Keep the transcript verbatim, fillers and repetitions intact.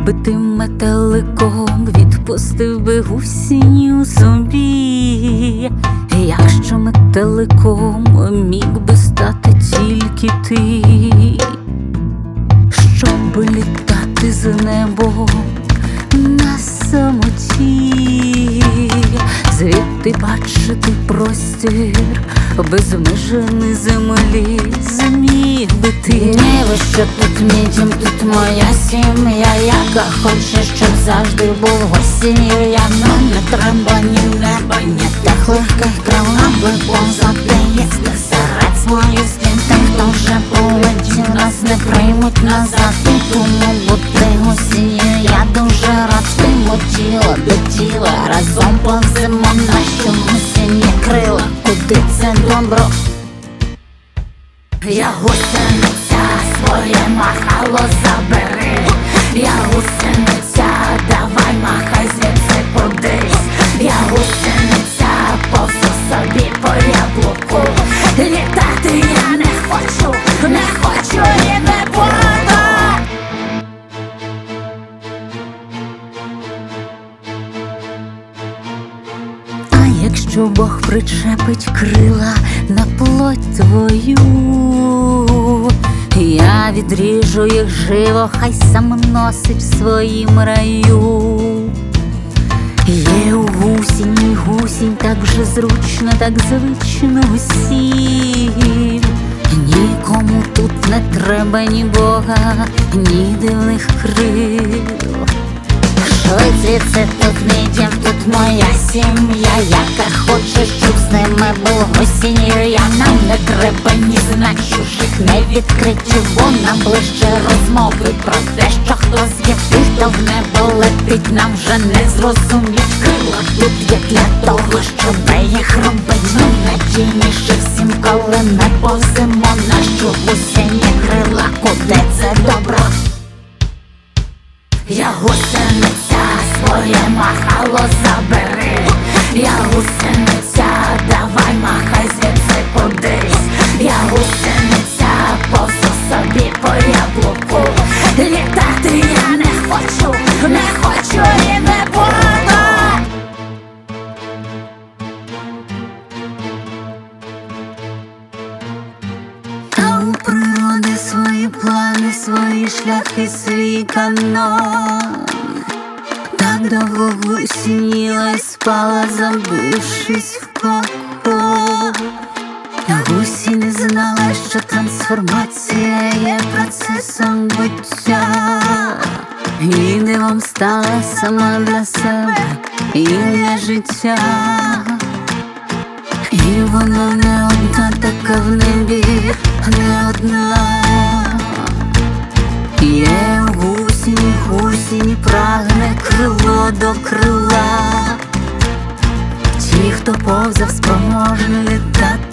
би ти метеликом відпустив би гусінь собі, якщо метеликом міг би стати тільки ти, щоб літати з небом на самоті, звідти бачити простір безмежений землі. Зміг би ти Небо, що тут мій дім, тут моя сім'я, яка хоче, щоб завжди був осінню. Я нам не треба ні неба, ні тих легких крил, аби повзати їсти серед своїх стін. Тим, хто вже полетів, нас не приймуть назад, і тому бути осінню я дуже рад. Спимо тіло до тіла, разом повземо, наші осінні крила. Куди це добро? Я гусениця, своє махало забери. Я гусениця, давай махай звідси кудись. Я гусениця, повзу собі по яблуку. Літати я не хочу, не хочу і не буду. А якщо Бог причепить крила на плоть твою, я відріжу їх живо, хай сам носить в своїм раю. Є у гусінь, гусінь так же зручно, так звично усім. Нікому тут не треба ні Бога, ні дивних крил. Звідси тут мій дім, тут моя сім'я, яка хоче, щоб з ними був осінню. Я нам не треба ні знак чужих, не відкриттів, бо нам ближче розмови про те, що хтось є тих, хто в небо летить, нам вже не зрозуміть. Крила тут є для того, щоб їх робить ми надійніше всім, коли не повземо наші осінні крила. Куди це добро? Я гусениця, своє махало забери. Я гусениця, давай махай звідси кудись. Я гусениця, повзу собі по яблуку. Літати я не хочу, не хочу і не буду. А у природи свої плани, свої шляхи, свій канон. Так довго гусініла й спала, забившись в кокон. Гусі не знала, що трансформація є процесом буття, і дивом стала сама для себе і для життя. І вона не одна така в небі, не одна. Є в гусіні, гусіні прагне крило до крила. Ті, хто повзав, спроможний літати